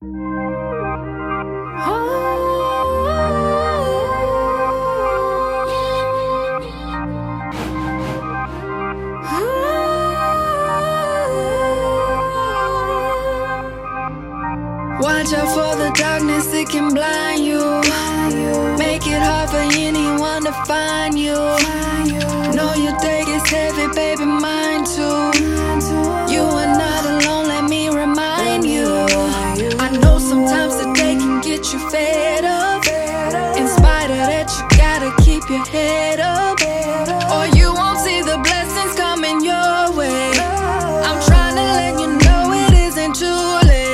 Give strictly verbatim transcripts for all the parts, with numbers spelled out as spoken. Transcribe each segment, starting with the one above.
Watch out for the darkness, it can blind you. Make it hard for anyone to find you. Know your day gets heavy, baby, mine too. You are not alone, let me remind you. I know sometimes the day can get you fed up. In spite of that, you gotta keep your head up, or you won't see the blessings coming your way. I'm trying to let you know it isn't too late.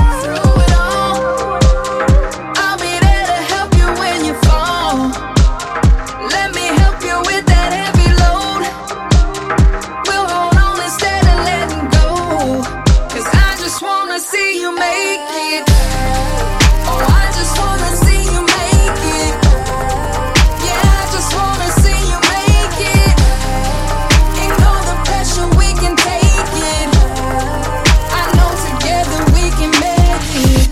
See you make it. Oh, I just wanna see you make it. Yeah, I just wanna see you make it. Ignore the pressure, we can take it. I know together we can make it.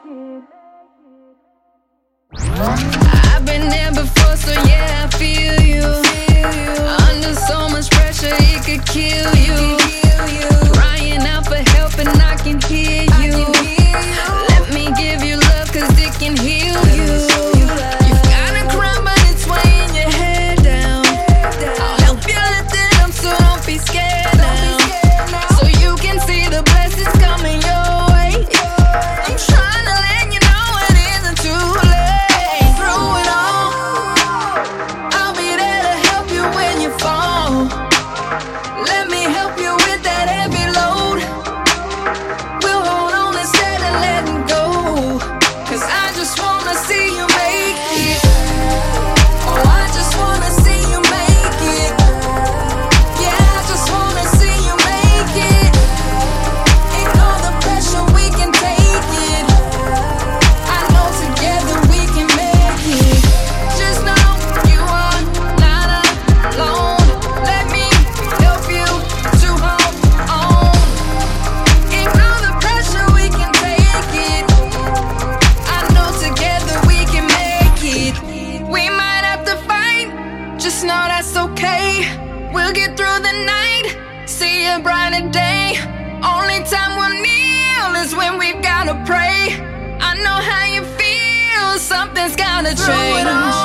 I've been there before, so yeah, I feel you. Under so much pressure, it could kill you. Crying out for help and I can hear you. Let me give you love, cause it can heal you. You gotta cry, but it's weighing your head down. I'll help you lift it up, so don't be scared now. So you can see the blessings coming your way. I'm trying to let you know it isn't too late. Through it all, I'll be there to help you when you fall. Let me help you with that heavy load. We'll hold on instead of letting go, cause I just wanna see you make it. Oh, I just wanna see you make it. Yeah, I just wanna see you make it. Ignore the pressure, we can take it. I know together we can make it. Just know you are not alone. Let me help you to hold on. Ignore the pressure, we can take it. I know together we can make it. We might have to fight, just know that's okay. We'll get through the night, see a brighter day. Only time we'll kneel is when we've gotta pray. I know how you feel, something's gotta change.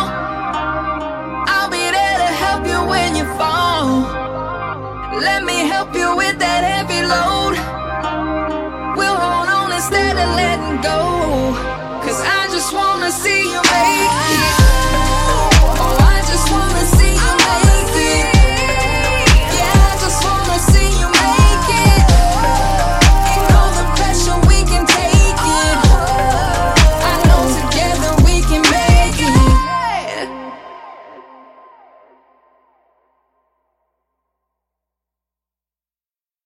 I'll be there to help you when you fall. Let me help you with that heavy load. We'll hold on instead of letting go, cause I just wanna see you make it.